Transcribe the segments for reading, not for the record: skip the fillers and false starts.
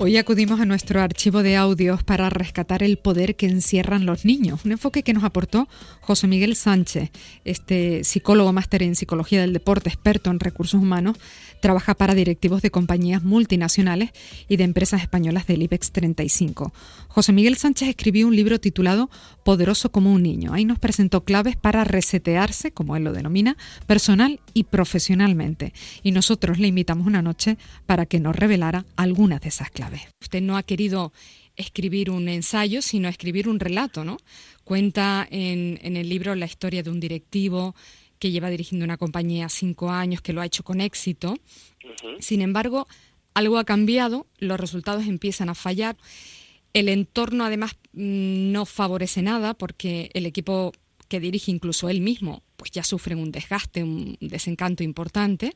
Hoy acudimos a nuestro archivo de audios para rescatar el poder que encierran los niños, un enfoque que nos aportó José Miguel Sánchez, psicólogo máster en psicología del deporte, experto en recursos humanos, trabaja para directivos de compañías multinacionales y de empresas españolas del IBEX 35. José Miguel Sánchez escribió un libro titulado Poderoso como un niño. Ahí nos presentó claves para resetearse, como él lo denomina, personal y profesionalmente. Y nosotros le invitamos una noche para que nos revelara algunas de esas claves. Usted no ha querido escribir un ensayo, sino escribir un relato, ¿no? Cuenta en el libro la historia de un directivo que lleva dirigiendo una compañía 5 años, que lo ha hecho con éxito. Sin embargo, algo ha cambiado, los resultados empiezan a fallar. El entorno, además, no favorece nada porque el equipo que dirige, incluso él mismo, pues ya sufren un desgaste, un desencanto importante.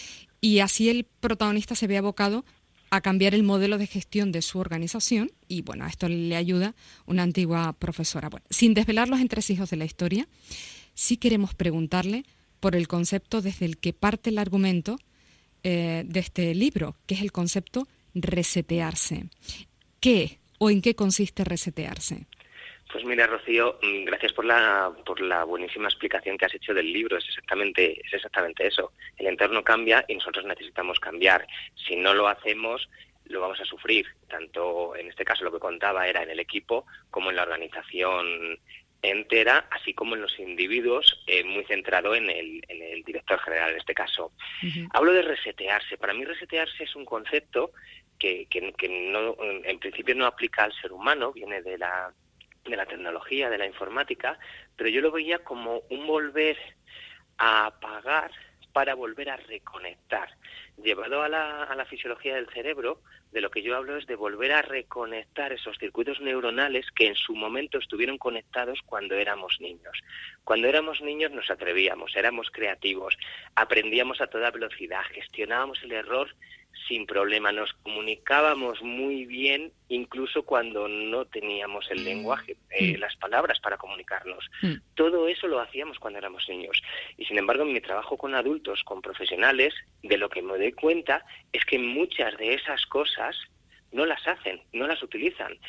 Y así el protagonista se ve abocado a cambiar el modelo de gestión de su organización y, bueno, a esto le ayuda una antigua profesora. Bueno, sin desvelar los entresijos de la historia, sí queremos preguntarle por el concepto desde el que parte el argumento de este libro, que es el concepto resetearse. ¿Qué o en qué consiste resetearse? Pues mira, Rocío, gracias por la buenísima explicación que has hecho del libro. Es exactamente eso. El entorno cambia y nosotros necesitamos cambiar. Si no lo hacemos, lo vamos a sufrir. Tanto en este caso lo que contaba era en el equipo como en la organización entera, así como en los individuos, muy centrado en el director general en este caso. Uh-huh. Hablo de resetearse. Para mí resetearse es un concepto que no, en principio no aplica al ser humano, viene de la tecnología, de la informática, pero yo lo veía como un volver a apagar para volver a reconectar. Llevado a la fisiología del cerebro, de lo que yo hablo es de volver a reconectar esos circuitos neuronales que en su momento estuvieron conectados cuando éramos niños. Cuando éramos niños nos atrevíamos, éramos creativos, aprendíamos a toda velocidad, gestionábamos el error sin problema, nos comunicábamos muy bien, incluso cuando no teníamos el lenguaje, las palabras para comunicarnos. Todo eso lo hacíamos cuando éramos niños. Y sin embargo, en mi trabajo con adultos, con profesionales, de lo que me doy cuenta es que muchas de esas cosas no las hacen, no las utilizan,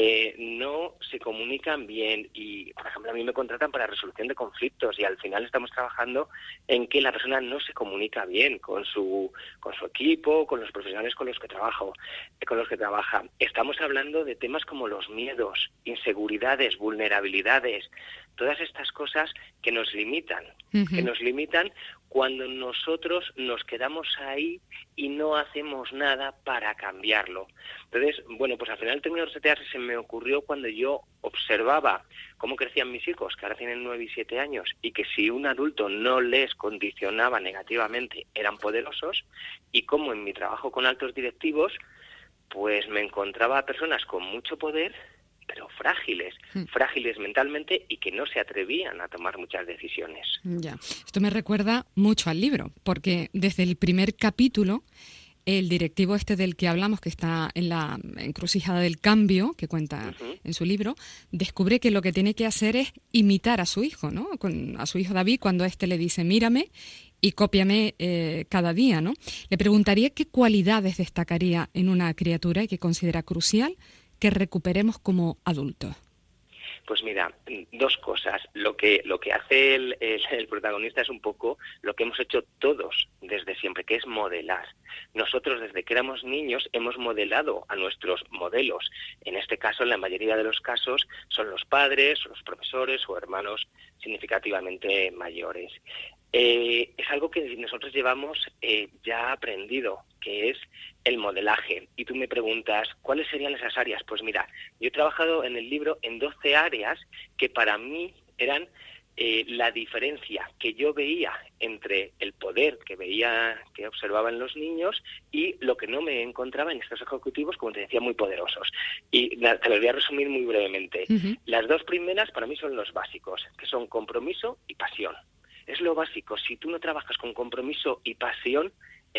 no se comunican bien y, por ejemplo, a mí me contratan para resolución de conflictos y al final estamos trabajando en que la persona no se comunica bien con su equipo, con los profesionales con los que trabaja. Estamos hablando de temas como los miedos, inseguridades, vulnerabilidades, todas estas cosas que nos limitan, cuando nosotros nos quedamos ahí y no hacemos nada para cambiarlo. Entonces, bueno, pues al final el término resetearse se me ocurrió cuando yo observaba cómo crecían mis hijos, que ahora tienen 9 y 7 años, y que si un adulto no les condicionaba negativamente, eran poderosos, y cómo en mi trabajo con altos directivos, pues me encontraba a personas con mucho poder, pero frágiles mentalmente y que no se atrevían a tomar muchas decisiones. Ya, esto me recuerda mucho al libro, porque desde el primer capítulo, el directivo del que hablamos, que está en la encrucijada del cambio, que cuenta en su libro, descubre que lo que tiene que hacer es imitar a su hijo, ¿no? A su hijo David, cuando le dice, mírame y cópiame cada día, ¿no? Le preguntaría qué cualidades destacaría en una criatura y que considera crucial que recuperemos como adultos. Pues mira, 2 cosas. Lo que hace el protagonista es un poco lo que hemos hecho todos desde siempre, que es modelar. Nosotros desde que éramos niños hemos modelado a nuestros modelos. En este caso, en la mayoría de los casos, son los padres, los profesores o hermanos significativamente mayores. Es algo que nosotros llevamos ya aprendido, que es el modelaje. Y tú me preguntas, ¿cuáles serían esas áreas? Pues mira, yo he trabajado en el libro en 12 áreas que para mí eran la diferencia que yo veía entre el poder que observaba en los niños y lo que no me encontraba en estos ejecutivos, como te decía, muy poderosos. Y te los voy a resumir muy brevemente. Las 2 primeras para mí son los básicos, que son compromiso y pasión. Es lo básico. Si tú no trabajas con compromiso y pasión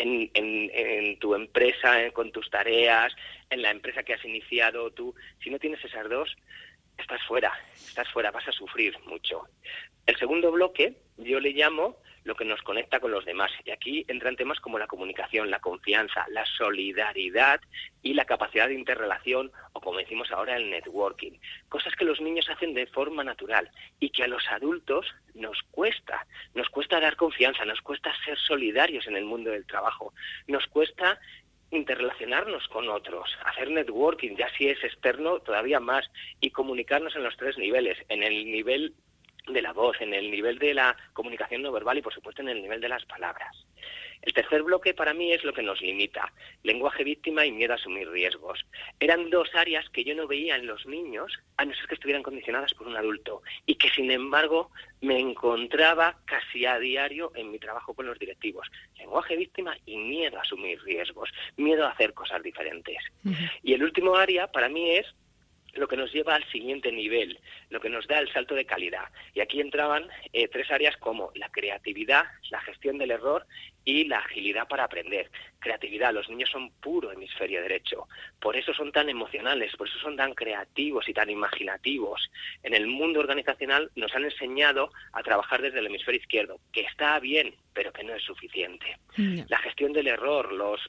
en tu empresa, con tus tareas, en la empresa que has iniciado tú, si no tienes esas 2, estás fuera, vas a sufrir mucho. El segundo bloque yo le llamo lo que nos conecta con los demás. Y aquí entran temas como la comunicación, la confianza, la solidaridad y la capacidad de interrelación, o como decimos ahora, el networking. Cosas que los niños hacen de forma natural y que a los adultos nos cuesta dar confianza, nos cuesta ser solidarios en el mundo del trabajo, nos cuesta interrelacionarnos con otros, hacer networking, ya si es externo todavía más, y comunicarnos en los 3 niveles, en el nivel de la voz, en el nivel de la comunicación no verbal y por supuesto en el nivel de las palabras. El tercer bloque para mí es lo que nos limita, lenguaje víctima y miedo a asumir riesgos. Eran 2 áreas que yo no veía en los niños, a no ser que estuvieran condicionadas por un adulto, y que sin embargo me encontraba casi a diario en mi trabajo con los directivos. Lenguaje víctima y miedo a asumir riesgos, miedo a hacer cosas diferentes. Y el último área para mí es lo que nos lleva al siguiente nivel, lo que nos da el salto de calidad. Y aquí entraban 3 áreas como la creatividad, la gestión del error y la agilidad para aprender. Creatividad, los niños son puro hemisferio derecho, por eso son tan emocionales, por eso son tan creativos y tan imaginativos. En el mundo organizacional nos han enseñado a trabajar desde el hemisferio izquierdo, que está bien, pero que no es suficiente. No. La gestión del error,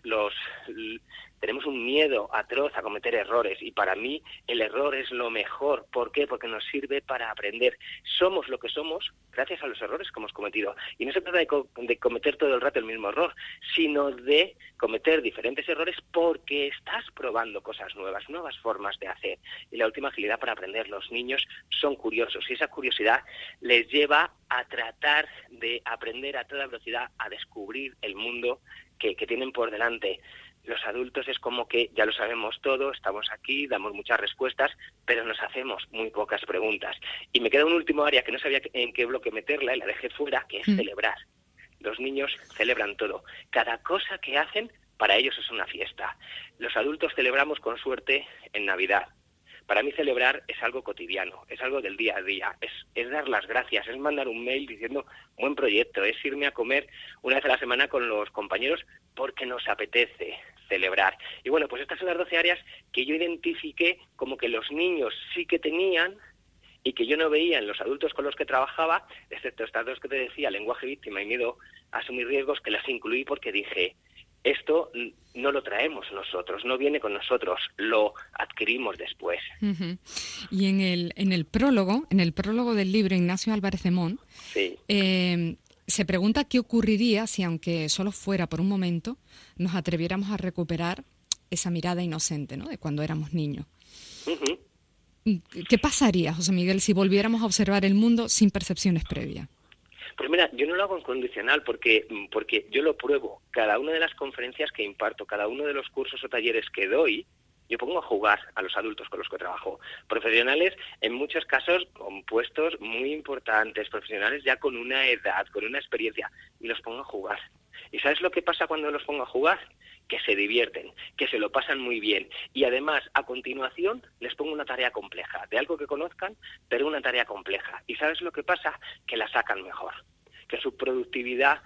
tenemos un miedo atroz a cometer errores y para mí el error es lo mejor. ¿Por qué? Porque nos sirve para aprender. Somos lo que somos gracias a los errores que hemos cometido. Y no se trata de cometer todo el rato el mismo error, sino de cometer diferentes errores porque estás probando cosas nuevas, nuevas formas de hacer. Y la última, agilidad para aprender. Los niños son curiosos y esa curiosidad les lleva a tratar de aprender a toda velocidad, a descubrir el mundo que tienen por delante. Los adultos es como que ya lo sabemos todo, estamos aquí, damos muchas respuestas, pero nos hacemos muy pocas preguntas. Y me queda un último área que no sabía en qué bloque meterla y la dejé fuera, que es celebrar. Los niños celebran todo. Cada cosa que hacen, para ellos es una fiesta. Los adultos celebramos con suerte en Navidad. Para mí celebrar es algo cotidiano, es algo del día a día, es dar las gracias, es mandar un mail diciendo buen proyecto, es irme a comer una vez a la semana con los compañeros porque nos apetece celebrar. Y bueno, pues estas son las 12 áreas que yo identifiqué como que los niños sí que tenían y que yo no veía en los adultos con los que trabajaba, excepto estas 2 que te decía, lenguaje víctima y miedo a asumir riesgos, que las incluí porque dije, esto no lo traemos nosotros, no viene con nosotros, lo adquirimos después. Uh-huh. Y en el prólogo del libro, Ignacio Álvarez de Mont, sí. Se pregunta qué ocurriría si, aunque solo fuera por un momento, nos atreviéramos a recuperar esa mirada inocente, ¿no?, de cuando éramos niños. Uh-huh. ¿Qué pasaría, José Miguel, si volviéramos a observar el mundo sin percepciones previas? Pues mira, yo no lo hago en condicional porque yo lo pruebo. Cada una de las conferencias que imparto, cada uno de los cursos o talleres que doy, yo pongo a jugar a los adultos con los que trabajo. Profesionales, en muchos casos, con puestos muy importantes, profesionales ya con una edad, con una experiencia, y los pongo a jugar. ¿Y sabes lo que pasa cuando los pongo a jugar? Que se divierten, que se lo pasan muy bien. Y además, a continuación, les pongo una tarea compleja, de algo que conozcan, pero una tarea compleja. ¿Y sabes lo que pasa? Que la sacan mejor, que su productividad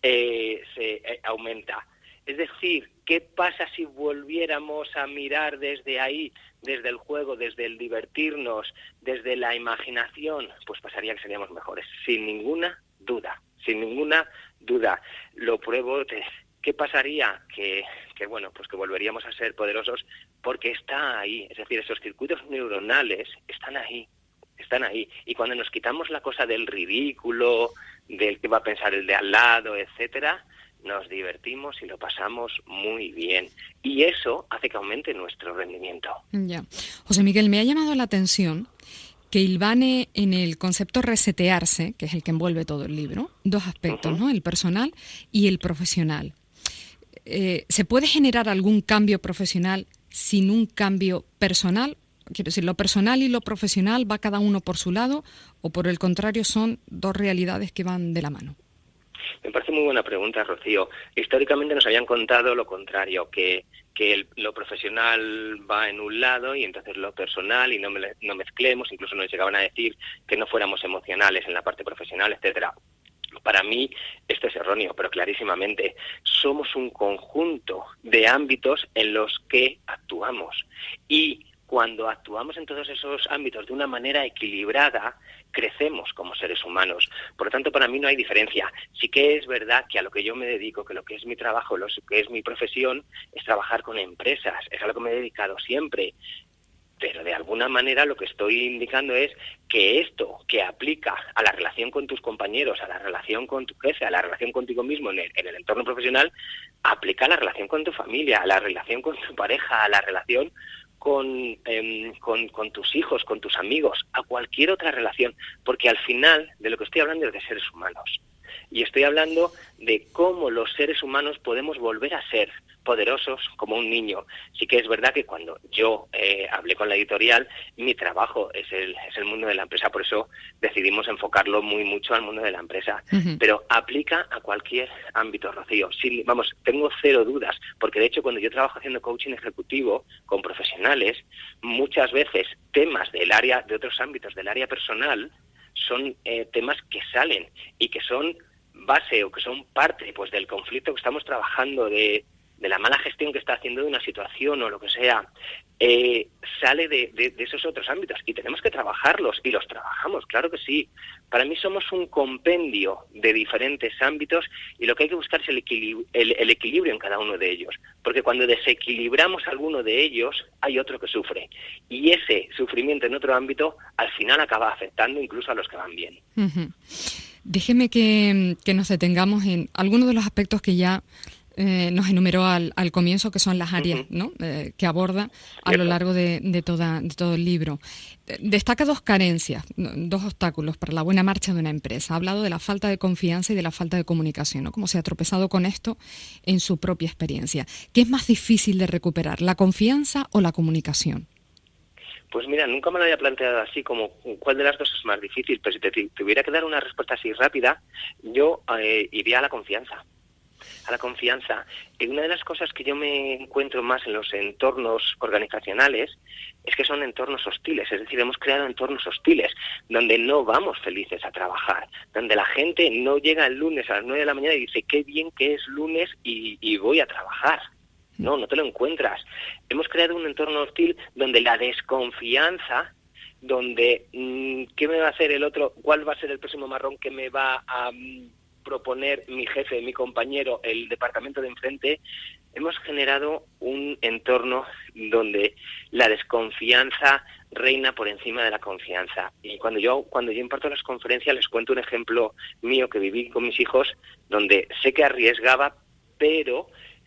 se aumenta. Es decir, ¿qué pasa si volviéramos a mirar desde ahí, desde el juego, desde el divertirnos, desde la imaginación? Pues pasaría que seríamos mejores, sin ninguna duda, sin ninguna duda. Lo pruebo. ¿Qué pasaría? Que bueno, pues que volveríamos a ser poderosos porque está ahí. Es decir, esos circuitos neuronales están ahí. Y cuando nos quitamos la cosa del ridículo, del que va a pensar el de al lado, etcétera, nos divertimos y lo pasamos muy bien. Y eso hace que aumente nuestro rendimiento. Ya. José Miguel, me ha llamado la atención que hilvane en el concepto resetearse, que es el que envuelve todo el libro, 2 aspectos, ¿no?, el personal y el profesional. ¿Se puede generar algún cambio profesional sin un cambio personal? Quiero decir, ¿lo personal y lo profesional va cada uno por su lado o por el contrario son 2 realidades que van de la mano? Me parece muy buena pregunta, Rocío. Históricamente nos habían contado lo contrario, que lo profesional va en un lado y entonces lo personal y no mezclemos, incluso nos llegaban a decir que no fuéramos emocionales en la parte profesional, etcétera. Para mí esto es erróneo, pero clarísimamente somos un conjunto de ámbitos en los que actuamos y cuando actuamos en todos esos ámbitos de una manera equilibrada, crecemos como seres humanos. Por lo tanto, para mí no hay diferencia. Sí que es verdad que a lo que yo me dedico, que lo que es mi trabajo, lo que es mi profesión, es trabajar con empresas. Es a lo que me he dedicado siempre. Pero de alguna manera lo que estoy indicando es que esto que aplica a la relación con tus compañeros, a la relación con tu jefe, a la relación contigo mismo en el entorno profesional, aplica a la relación con tu familia, a la relación con tu pareja, a la relación con tus hijos, con tus amigos, a cualquier otra relación, porque al final de lo que estoy hablando es de seres humanos. Y estoy hablando de cómo los seres humanos podemos volver a ser poderosos como un niño. Sí que es verdad que cuando yo hablé con la editorial, mi trabajo es el mundo de la empresa, por eso decidimos enfocarlo mucho al mundo de la empresa. Uh-huh. Pero aplica a cualquier ámbito, Rocío. Sí, tengo cero dudas, porque de hecho cuando yo trabajo haciendo coaching ejecutivo con profesionales, muchas veces temas de otros ámbitos del área personal son temas que salen y que son base o que son parte pues del conflicto que estamos trabajando, de la mala gestión que está haciendo de una situación o lo que sea, sale de esos otros ámbitos y tenemos que trabajarlos y los trabajamos, claro que sí. Para mí somos un compendio de diferentes ámbitos y lo que hay que buscar es el equilibrio en cada uno de ellos, porque cuando desequilibramos alguno de ellos hay otro que sufre y ese sufrimiento en otro ámbito al final acaba afectando incluso a los que van bien. Uh-huh. Déjeme que nos detengamos en algunos de los aspectos que ya nos enumeró al comienzo, que son las áreas, ¿no? Que aborda a lo largo de todo el libro. Destaca dos carencias, dos obstáculos para la buena marcha de una empresa. Ha hablado de la falta de confianza y de la falta de comunicación, ¿no? Cómo se ha tropezado con esto en su propia experiencia. ¿Qué es más difícil de recuperar, la confianza o la comunicación? Pues mira, nunca me lo había planteado así, como cuál de las dos es más difícil, pero si te tuviera que dar una respuesta así rápida, yo iría a la confianza. A la confianza. Una de las cosas que yo me encuentro más en los entornos organizacionales es que son entornos hostiles, es decir, hemos creado entornos hostiles donde no vamos felices a trabajar, donde la gente no llega el lunes a las 9 de la mañana y dice qué bien que es lunes y voy a trabajar. No te lo encuentras. Hemos creado un entorno hostil donde la desconfianza, donde ¿qué me va a hacer el otro? ¿Cuál va a ser el próximo marrón que me va a proponer mi jefe, mi compañero, el departamento de enfrente? Hemos generado un entorno donde la desconfianza reina por encima de la confianza. Y cuando yo imparto las conferencias les cuento un ejemplo mío que viví con mis hijos, donde sé que arriesgaba, pero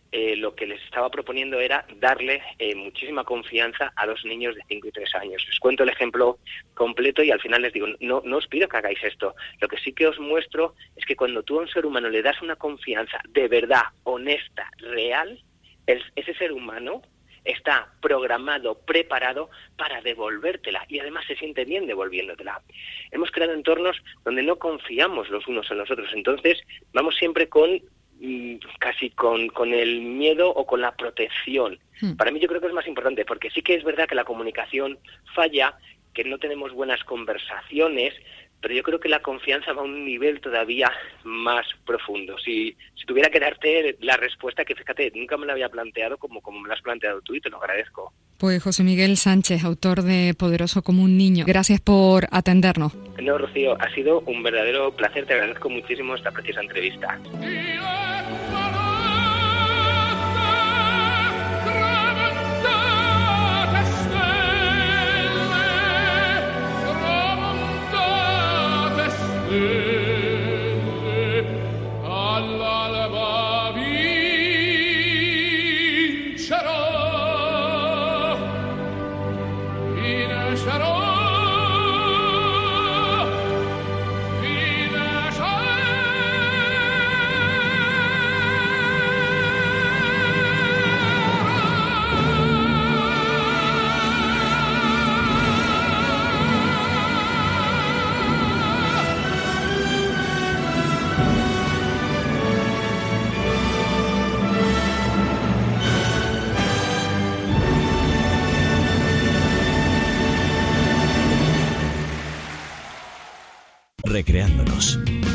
lo que les estaba proponiendo era darle muchísima confianza a 2 niños de 5 y 3 años. Les cuento el ejemplo completo y al final les digo, no os pido que hagáis esto. Lo que sí que os muestro es que cuando tú a un ser humano le das una confianza de verdad, honesta, real, ese ser humano está programado, preparado para devolvértela y además se siente bien devolviéndotela. Hemos creado entornos donde no confiamos los unos en los otros, entonces vamos siempre casi con el miedo o con la protección. Para mí yo creo que es más importante, porque sí que es verdad que la comunicación falla, que no tenemos buenas conversaciones, pero yo creo que la confianza va a un nivel todavía más profundo. Si tuviera que darte la respuesta, que fíjate, nunca me la había planteado como me la has planteado tú y te lo agradezco. Pues José Miguel Sánchez, autor de Poderoso como un niño, gracias por atendernos. No, Rocío, ha sido un verdadero placer, te agradezco muchísimo esta preciosa entrevista. Recreándonos.